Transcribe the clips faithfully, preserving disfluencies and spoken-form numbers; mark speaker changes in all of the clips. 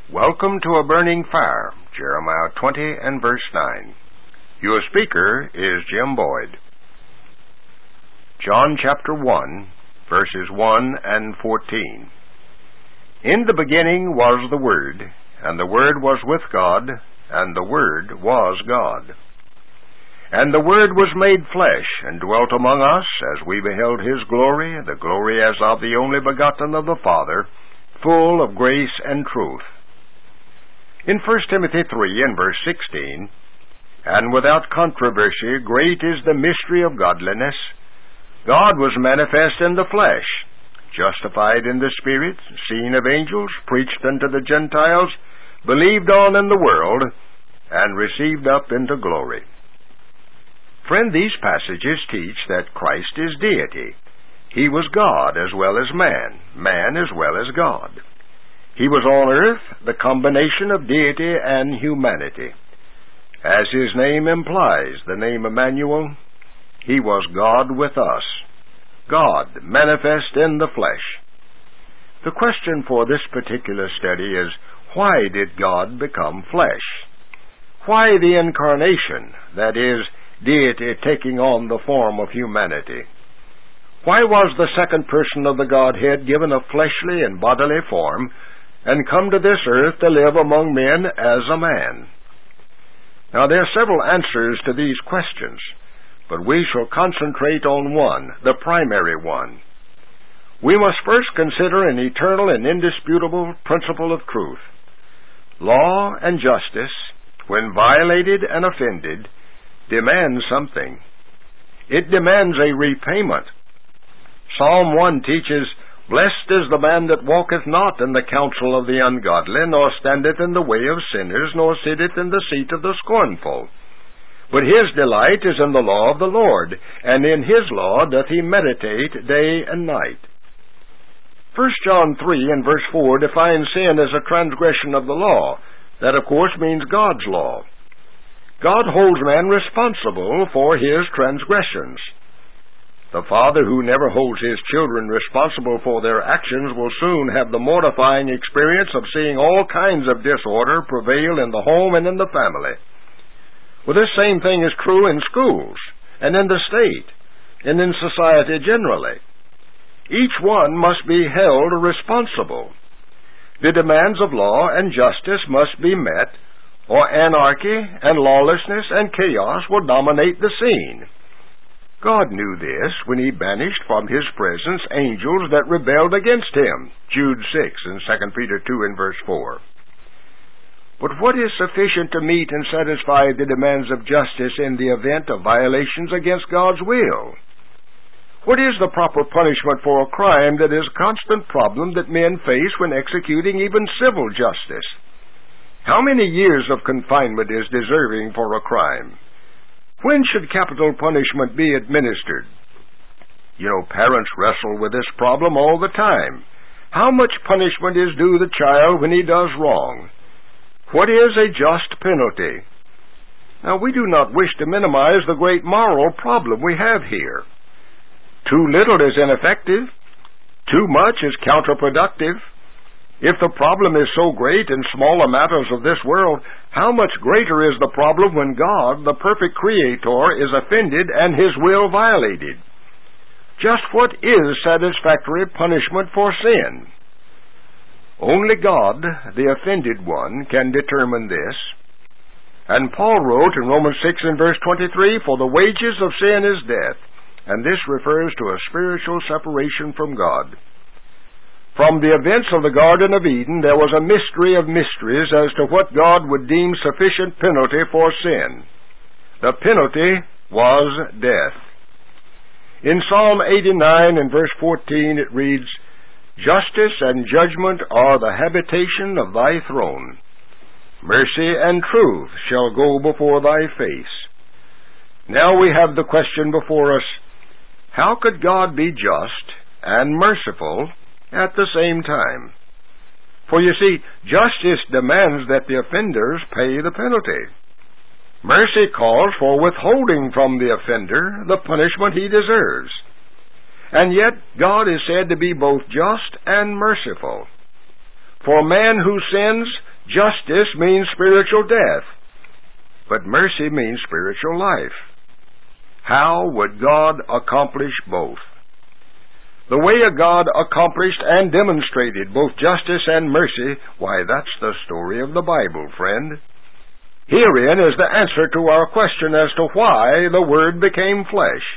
Speaker 1: Welcome to a burning fire, Jeremiah twenty and verse nine. Your speaker is Jim Boyd. John chapter one, verses one and fourteen. In the beginning was the Word, and the Word was with God, and the Word was God. And the Word was made flesh, and dwelt among us, as we beheld His glory, the glory as of the only begotten of the Father, full of grace and truth. In First Timothy three and verse sixteen, And without controversy, great is the mystery of godliness. God was manifest in the flesh, justified in the Spirit, seen of angels, preached unto the Gentiles, believed on in the world, and received up into glory. Friend, these passages teach that Christ is deity. He was God as well as man, man as well as God. He was on earth, the combination of deity and humanity. As his name implies, the name Emmanuel, he was God with us, God manifest in the flesh. The question for this particular study is, why did God become flesh? Why the incarnation, that is, deity taking on the form of humanity? Why was the second person of the Godhead given a fleshly and bodily form, and come to this earth to live among men as a man? Now, there are several answers to these questions, but we shall concentrate on one, the primary one. We must first consider an eternal and indisputable principle of truth. Law and justice, when violated and offended, demand something. It demands a repayment. Psalm one teaches, Blessed is the man that walketh not in the counsel of the ungodly, nor standeth in the way of sinners, nor sitteth in the seat of the scornful. But his delight is in the law of the Lord, and in his law doth he meditate day and night. First John three and verse four defines sin as a transgression of the law. That, of course, means God's law. God holds man responsible for his transgressions. The father who never holds his children responsible for their actions will soon have the mortifying experience of seeing all kinds of disorder prevail in the home and in the family. Well, this same thing is true in schools, and in the state, and in society generally. Each one must be held responsible. The demands of law and justice must be met, or anarchy and lawlessness and chaos will dominate the scene. God knew this when he banished from his presence angels that rebelled against him, Jude six and Second Peter two and verse four. But what is sufficient to meet and satisfy the demands of justice in the event of violations against God's will? What is the proper punishment for a crime that is a constant problem that men face when executing even civil justice? How many years of confinement is deserving for a crime? When should capital punishment be administered? You know, parents wrestle with this problem all the time. How much punishment is due the child when he does wrong? What is a just penalty? Now, we do not wish to minimize the great moral problem we have here. Too little is ineffective. Too much is counterproductive. If the problem is so great in smaller matters of this world, how much greater is the problem when God, the perfect Creator, is offended and His will violated? Just what is satisfactory punishment for sin? Only God, the offended one, can determine this. And Paul wrote in Romans six and verse twenty-three, For the wages of sin is death, and this refers to a spiritual separation from God. From the events of the Garden of Eden, there was a mystery of mysteries as to what God would deem sufficient penalty for sin. The penalty was death. In Psalm eighty-nine and verse fourteen it reads, Justice and judgment are the habitation of thy throne. Mercy and truth shall go before thy face. Now we have the question before us, how could God be just and merciful at the same time? For you see, justice demands that the offenders pay the penalty. Mercy calls for withholding from the offender the punishment he deserves. And yet God is said to be both just and merciful. For man who sins Justice means spiritual death, but mercy means spiritual life. How would God accomplish both? The way of God accomplished and demonstrated both justice and mercy, why, that's the story of the Bible, friend. Herein is the answer to our question as to why the Word became flesh.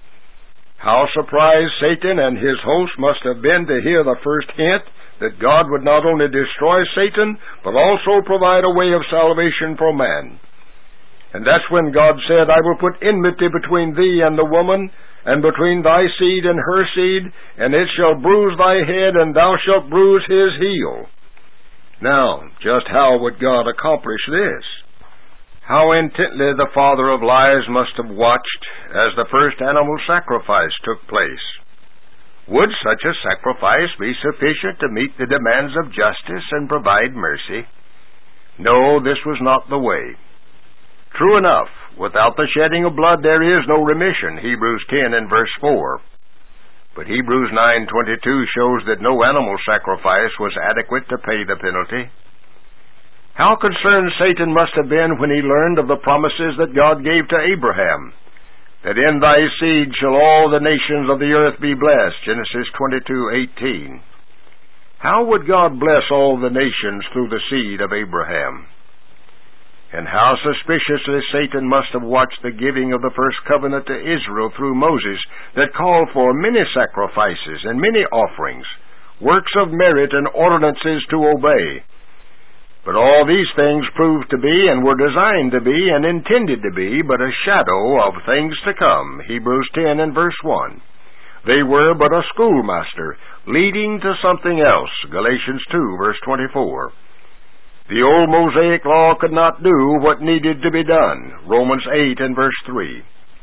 Speaker 1: How surprised Satan and his host must have been to hear the first hint that God would not only destroy Satan, but also provide a way of salvation for man. And that's when God said, I will put enmity between thee and the woman, and between thy seed and her seed, and it shall bruise thy head, and thou shalt bruise his heel. Now, just how would God accomplish this? How intently the father of lies must have watched as the first animal sacrifice took place. Would such a sacrifice be sufficient to meet the demands of justice and provide mercy? No, this was not the way. True enough, without the shedding of blood there is no remission, Hebrews ten and verse four. But Hebrews nine twenty-two shows that no animal sacrifice was adequate to pay the penalty. How concerned Satan must have been when he learned of the promises that God gave to Abraham, that in thy seed shall all the nations of the earth be blessed, Genesis twenty-two eighteen. How would God bless all the nations through the seed of Abraham? And how suspiciously Satan must have watched the giving of the first covenant to Israel through Moses, that called for many sacrifices and many offerings, works of merit and ordinances to obey. But all these things proved to be and were designed to be and intended to be but a shadow of things to come, Hebrews ten and verse one. They were but a schoolmaster, leading to something else, Galatians two verse twenty-four. The old Mosaic law could not do what needed to be done, Romans eight and verse three.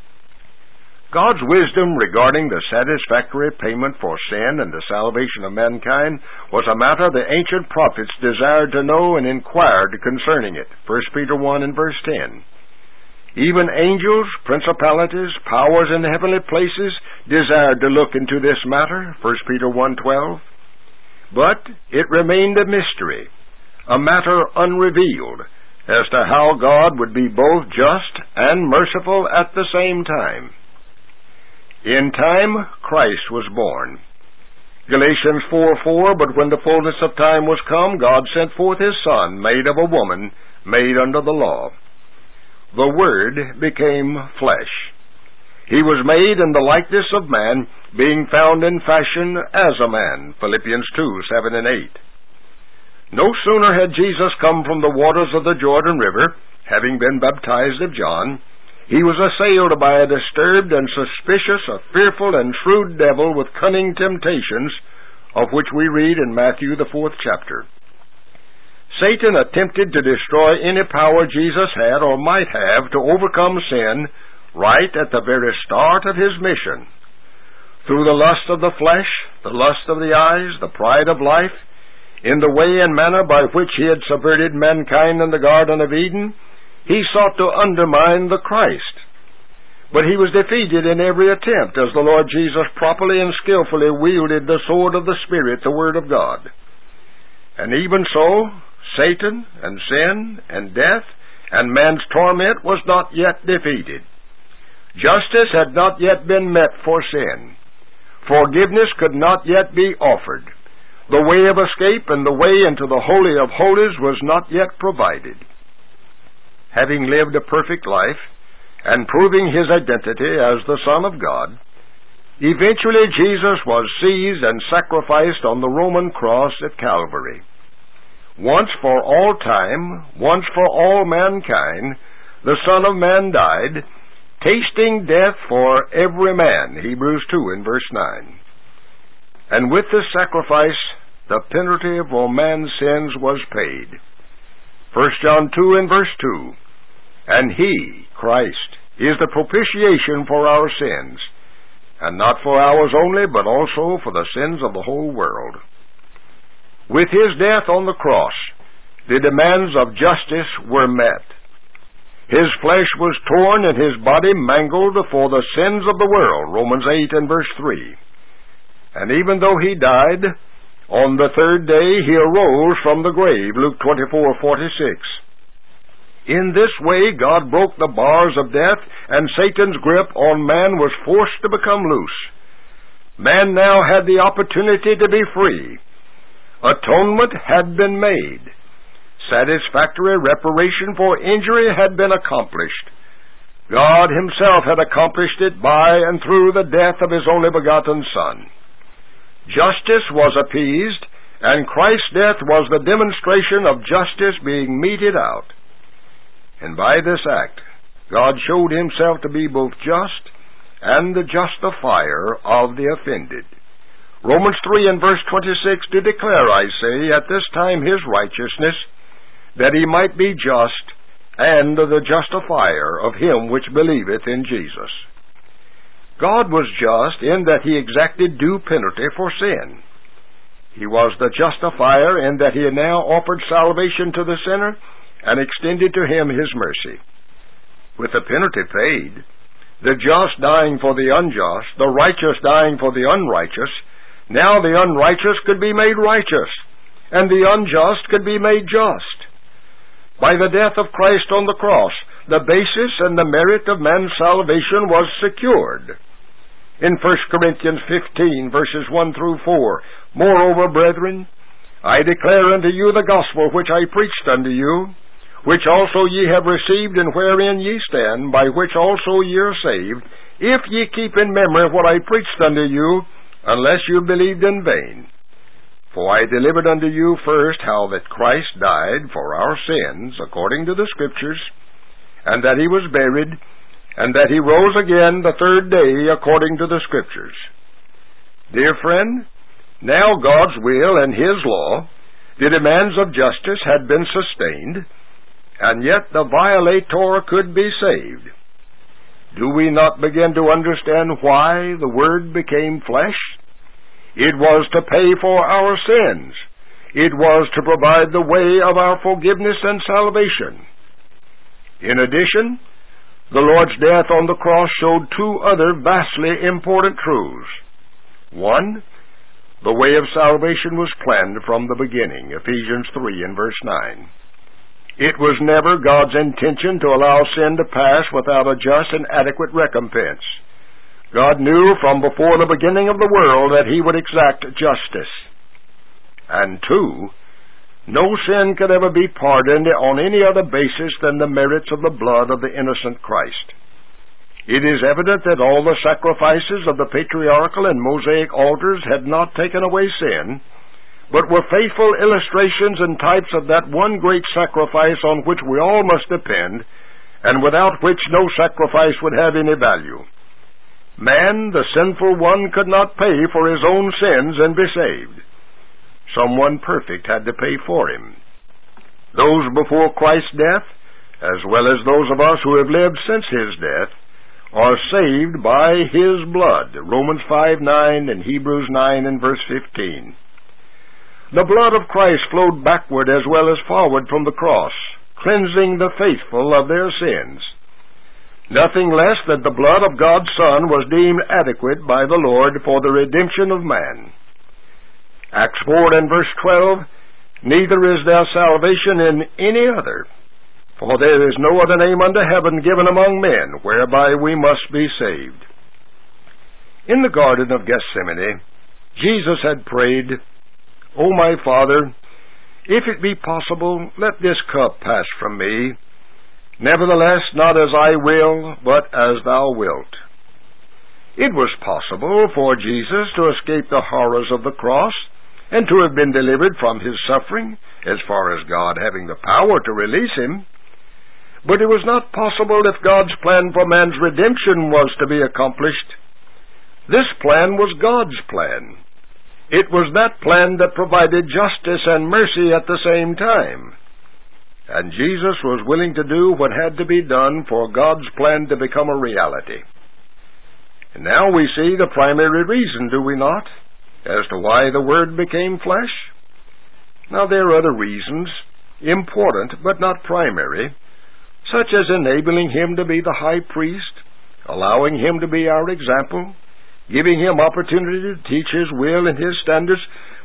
Speaker 1: God's wisdom regarding the satisfactory payment for sin and the salvation of mankind was a matter the ancient prophets desired to know and inquired concerning it, First Peter one and verse ten. Even angels, principalities, powers in the heavenly places desired to look into this matter, First Peter one twelve. But it remained a mystery, a matter unrevealed, as to how God would be both just and merciful at the same time. In time, Christ was born. Galatians four four, but when the fullness of time was come, God sent forth his Son, made of a woman, made under the law. The Word became flesh. He was made in the likeness of man, being found in fashion as a man, Philippians two seven and eight. No sooner had Jesus come from the waters of the Jordan River, having been baptized of John, he was assailed by a disturbed and suspicious, a fearful and shrewd devil with cunning temptations, of which we read in Matthew the fourth chapter. Satan attempted to destroy any power Jesus had or might have to overcome sin right at the very start of his mission. Through the lust of the flesh, the lust of the eyes, the pride of life, in the way and manner by which he had subverted mankind in the Garden of Eden, he sought to undermine the Christ. But he was defeated in every attempt as the Lord Jesus properly and skillfully wielded the sword of the Spirit, the Word of God. And even so, Satan and sin and death and man's torment was not yet defeated. Justice had not yet been met for sin. Forgiveness could not yet be offered. The way of escape and the way into the Holy of Holies was not yet provided. Having lived a perfect life and proving his identity as the Son of God, eventually Jesus was seized and sacrificed on the Roman cross at Calvary. Once for all time, once for all mankind, the Son of Man died, tasting death for every man, Hebrews two and verse nine. And with this sacrifice, the penalty of all man's sins was paid. First John two and verse two. And he, Christ, is the propitiation for our sins, and not for ours only, but also for the sins of the whole world. With his death on the cross, the demands of justice were met. His flesh was torn and his body mangled for the sins of the world, Romans eight and verse three. And even though he died, On the third day he arose from the grave, Luke twenty-four forty-six. In this way God broke the bars of death, and Satan's grip on man was forced to become loose. Man now had the opportunity to be free. Atonement had been made. Satisfactory reparation for injury had been accomplished. God himself had accomplished it by and through the death of his only begotten Son. Justice was appeased, and Christ's death was the demonstration of justice being meted out. And by this act, God showed himself to be both just and the justifier of the offended. Romans three and verse twenty-six, to declare, I say, at this time his righteousness, that he might be just, and the justifier of him which believeth in Jesus. God was just in that he exacted due penalty for sin. He was the justifier in that he now offered salvation to the sinner and extended to him his mercy. With the penalty paid, the just dying for the unjust, the righteous dying for the unrighteous, now the unrighteous could be made righteous, and the unjust could be made just. By the death of Christ on the cross, the basis and the merit of man's salvation was secured. In First Corinthians fifteen, verses one through four, Moreover, brethren, I declare unto you the gospel which I preached unto you, which also ye have received, and wherein ye stand, by which also ye are saved, if ye keep in memory what I preached unto you, unless you believed in vain. For I delivered unto you first how that Christ died for our sins, according to the Scriptures, and that he was buried, and that he rose again the third day, according to the Scriptures. Dear friend, now God's will and his law, the demands of justice, had been sustained, and yet the violator could be saved. Do we not begin to understand why the Word became flesh? It was to pay for our sins. It was to provide the way of our forgiveness and salvation. In addition, the Lord's death on the cross showed two other vastly important truths. One, the way of salvation was planned from the beginning, Ephesians three and verse nine. It was never God's intention to allow sin to pass without a just and adequate recompense. God knew from before the beginning of the world that he would exact justice. And two, no sin could ever be pardoned on any other basis than the merits of the blood of the innocent Christ. It is evident that all the sacrifices of the patriarchal and Mosaic altars had not taken away sin, but were faithful illustrations and types of that one great sacrifice on which we all must depend, and without which no sacrifice would have any value. Man, the sinful one, could not pay for his own sins and be saved. Someone perfect had to pay for him. Those before Christ's death, as well as those of us who have lived since his death, are saved by his blood, Romans five nine and Hebrews nine and verse fifteen. The blood of Christ flowed backward as well as forward from the cross, cleansing the faithful of their sins. Nothing less than the blood of God's Son was deemed adequate by the Lord for the redemption of man. Acts four and verse twelve, neither is there salvation in any other, for there is no other name under heaven given among men whereby we must be saved. In the Garden of Gethsemane, Jesus had prayed, O my Father, if it be possible, let this cup pass from me. Nevertheless, not as I will, but as thou wilt. It was possible for Jesus to escape the horrors of the cross and to have been delivered from his suffering, as far as God having the power to release him. But it was not possible if God's plan for man's redemption was to be accomplished. This plan was God's plan. It was that plan that provided justice and mercy at the same time. And Jesus was willing to do what had to be done for God's plan to become a reality. And now we see the primary reason, do we not, as to why the Word became flesh? Now there are other reasons, important but not primary, such as enabling him to be the high priest, allowing him to be our example, giving him opportunity to teach his will and his standards,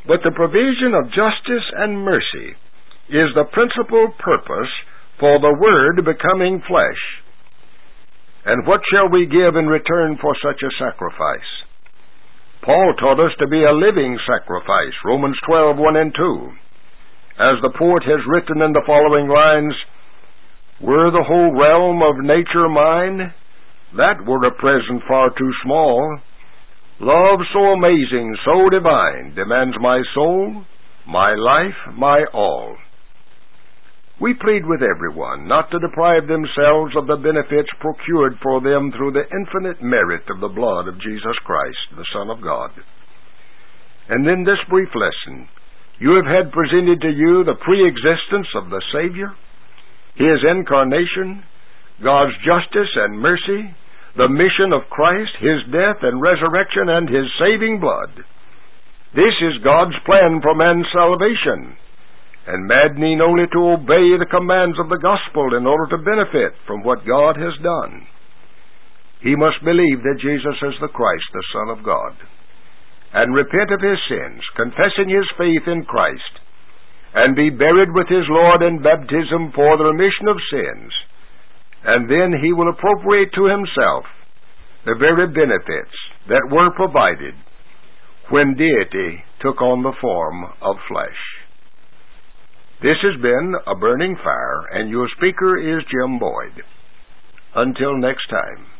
Speaker 1: But the provision of justice and mercy is the principal purpose for the Word becoming flesh. And what shall we give in return for such a sacrifice? Paul taught us to be a living sacrifice, Romans twelve, one and two. As the poet has written in the following lines, "Were the whole realm of nature mine, that were a present far too small. Love so amazing, so divine, demands my soul, my life, my all." We plead with everyone not to deprive themselves of the benefits procured for them through the infinite merit of the blood of Jesus Christ, the Son of God. And in this brief lesson, you have had presented to you the pre-existence of the Savior, His incarnation, God's justice and mercy, the mission of Christ, His death and resurrection, and His saving blood. This is God's plan for man's salvation, and man need only to obey the commands of the gospel in order to benefit from what God has done. He must believe that Jesus is the Christ, the Son of God, and repent of his sins, confessing his faith in Christ, and be buried with his Lord in baptism for the remission of sins, and then he will appropriate to himself the very benefits that were provided when deity took on the form of flesh. This has been A Burning Fire, and your speaker is Jim Boyd. Until next time.